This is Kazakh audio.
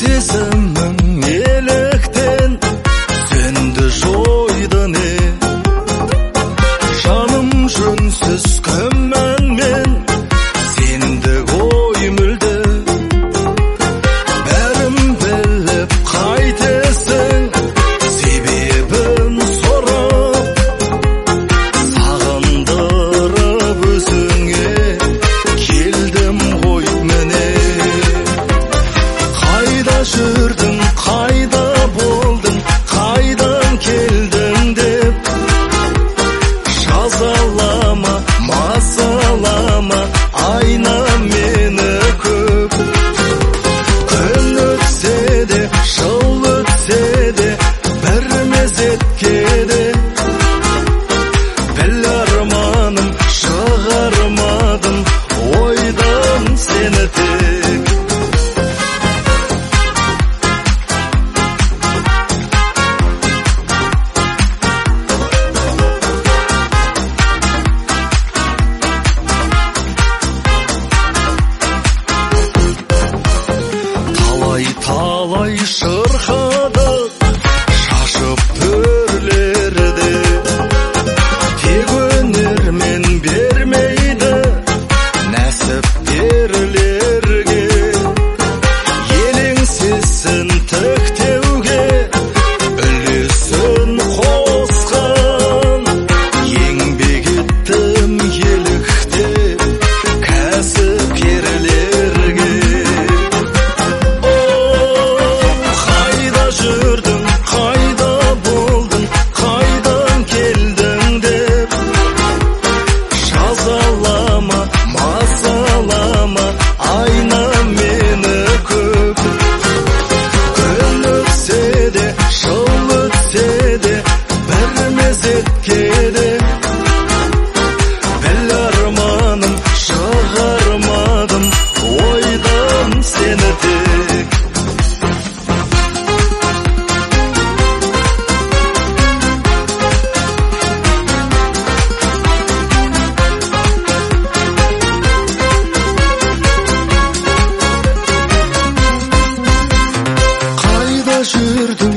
сезімім неліктен сенді жойды не? Жаным жөнсіз күмәнмен сендік ой мүлде. Бәрін біліп қайтесің, себебін сорап, сағындырып өзіңе келдім ғой міне. Қайда жүрдің, қайда болдың, қайдан келдің деп жазалама, мазалама, айна мені көп. Күн өтсе де, жыл өтсе де, бір мезетке де біл арманым, шығармадым ойдан сені тек. Талай шырқадық шашып төрлерді, тек өнермен бермейді нәсіптерлерге. Елеңсесін тіктеуге үлесін қосқан, еңбек еттім еліктеп кәсіпкерлерге. Қайда жүрдің, қайда болдың, қайдан келдің деп жазалама, мазалама, айна мені көп. Күн өтсе де, жыл өтсе де, бір мезетке де біл арманым, шығармадым ойдан сені тек. Қайда жүрдің,